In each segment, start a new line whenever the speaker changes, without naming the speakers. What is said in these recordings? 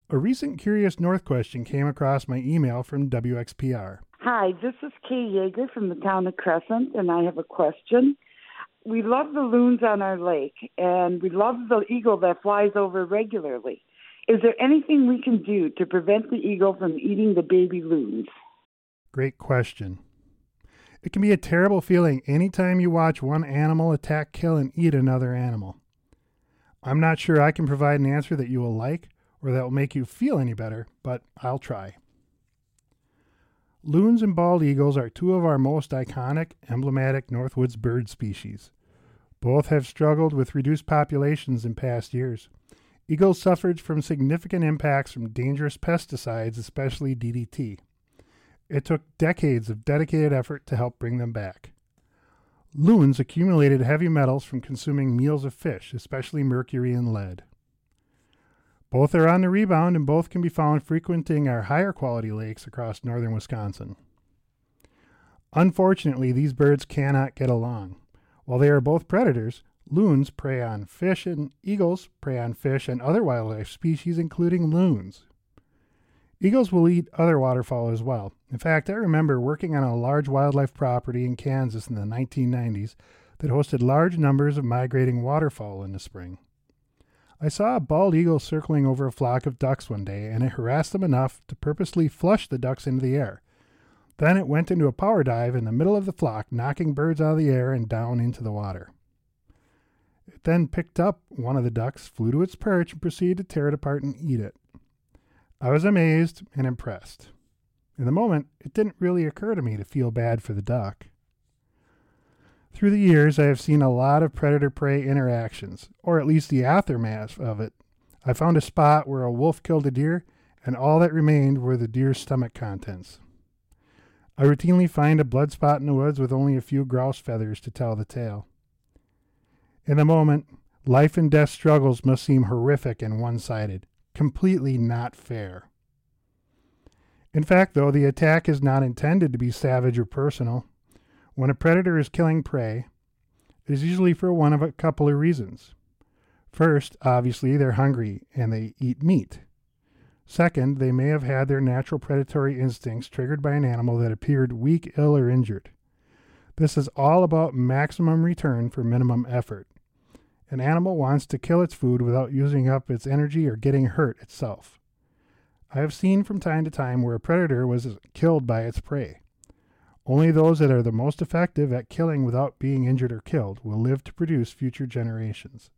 A recent Curious North question came across my email from WXPR.
Hi, this is Kay Yeager from the town of Crescent, and I have a question. We love the loons on our lake, and we love the eagle that flies over regularly. Is there anything we can do to prevent the eagle from eating the baby loons?
Great question. It can be a terrible feeling anytime you watch one animal attack, kill, and eat another animal. I'm not sure I can provide an answer that you will like or that will make you feel any better, but I'll try. Loons and bald eagles are two of our most iconic, emblematic Northwoods bird species. Both have struggled with reduced populations in past years. Eagles suffered from significant impacts from dangerous pesticides, especially DDT. It took decades of dedicated effort to help bring them back. Loons accumulated heavy metals from consuming meals of fish, especially mercury and lead. Both are on the rebound, and both can be found frequenting our higher quality lakes across northern Wisconsin. Unfortunately, these birds cannot get along. While they are both predators, loons prey on fish and eagles prey on fish and other wildlife species, including loons. Eagles will eat other waterfowl as well. In fact, I remember working on a large wildlife property in Kansas in the 1990s that hosted large numbers of migrating waterfowl in the spring. I saw a bald eagle circling over a flock of ducks one day, and it harassed them enough to purposely flush the ducks into the air. Then it went into a power dive in the middle of the flock, knocking birds out of the air and down into the water. It then picked up one of the ducks, flew to its perch, and proceeded to tear it apart and eat it. I was amazed and impressed. In the moment, it didn't really occur to me to feel bad for the duck. Through the years, I have seen a lot of predator-prey interactions, or at least the aftermath of it. I found a spot where a wolf killed a deer, and all that remained were the deer's stomach contents. I routinely find a blood spot in the woods with only a few grouse feathers to tell the tale. In the moment, life and death struggles must seem horrific and one-sided. Completely not fair. In fact, though, the attack is not intended to be savage or personal. When a predator is killing prey, it is usually for one of a couple of reasons. First, obviously, they're hungry and they eat meat. Second, they may have had their natural predatory instincts triggered by an animal that appeared weak, ill, or injured. This is all about maximum return for minimum effort. An animal wants to kill its food without using up its energy or getting hurt itself. I have seen from time to time where a predator was killed by its prey. Only those that are the most effective at killing without being injured or killed will live to produce future generations.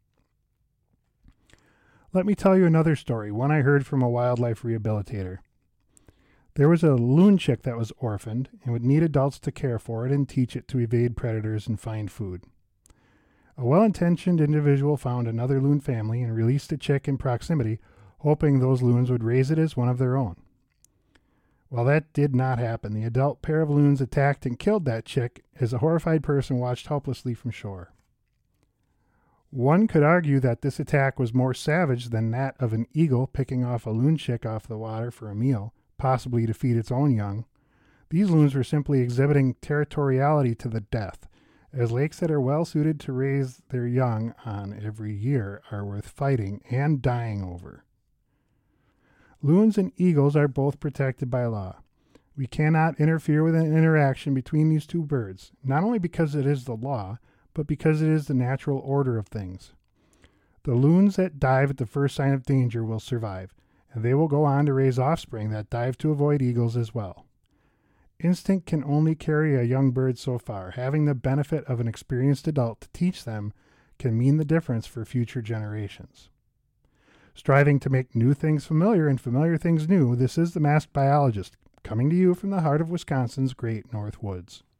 Let me tell you another story, one I heard from a wildlife rehabilitator. There was a loon chick that was orphaned and would need adults to care for it and teach it to evade predators and find food. A well-intentioned individual found another loon family and released the chick in proximity, hoping those loons would raise it as one of their own. Well, that did not happen. The adult pair of loons attacked and killed that chick as a horrified person watched helplessly from shore. One could argue that this attack was more savage than that of an eagle picking off a loon chick off the water for a meal, possibly to feed its own young. These loons were simply exhibiting territoriality to the death, as lakes that are well suited to raise their young on every year are worth fighting and dying over. Loons and eagles are both protected by law. We cannot interfere with an interaction between these two birds, not only because it is the law, but because it is the natural order of things. The loons that dive at the first sign of danger will survive, and they will go on to raise offspring that dive to avoid eagles as well. Instinct can only carry a young bird so far. Having the benefit of an experienced adult to teach them can mean the difference for future generations. Striving to make new things familiar and familiar things new, this is the Masked Biologist, coming to you from the heart of Wisconsin's great North Woods.